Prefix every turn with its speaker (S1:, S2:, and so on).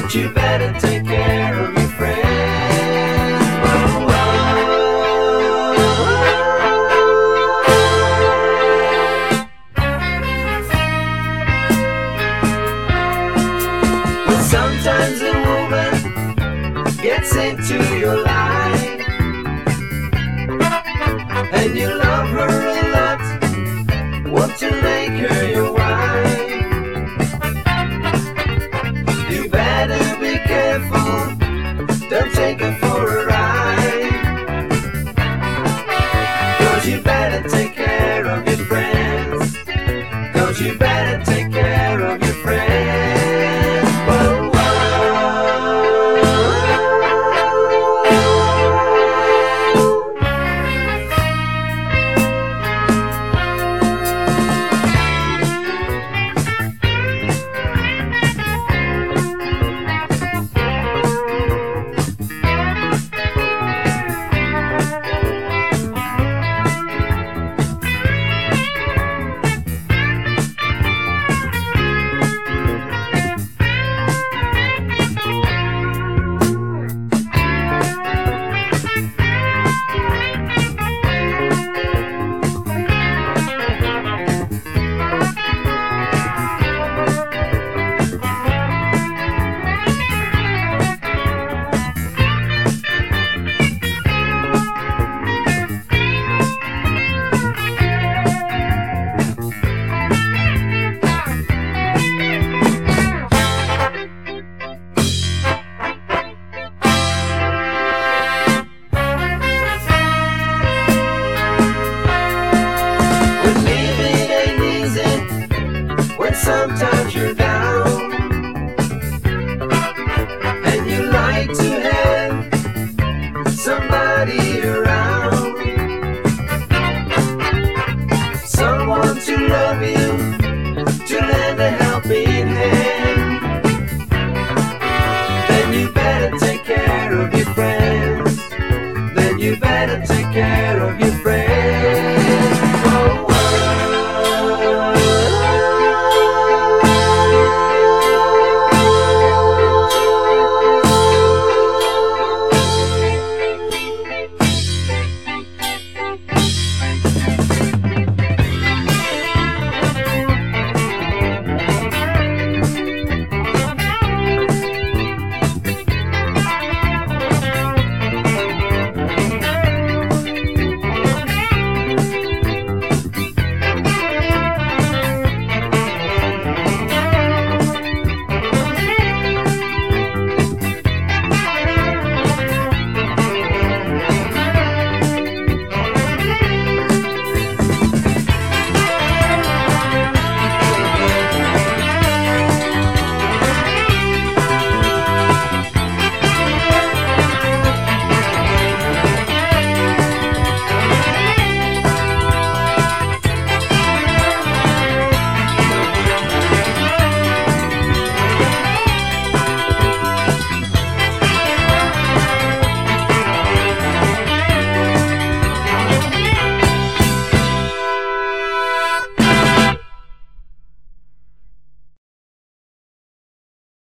S1: You better take care of your friends. Whoa, whoa. But sometimes a woman gets into your life, and you love her a lot, want to make her your wife. You better be careful, don't take her for a ride, 'cause you better take care of your friends, 'cause you better take care of your friends. Whoa, whoa. Sometimes you're down, and you like to have somebody around, someone to love you, to lend a helping hand. Then you better take care of your friends, then you better take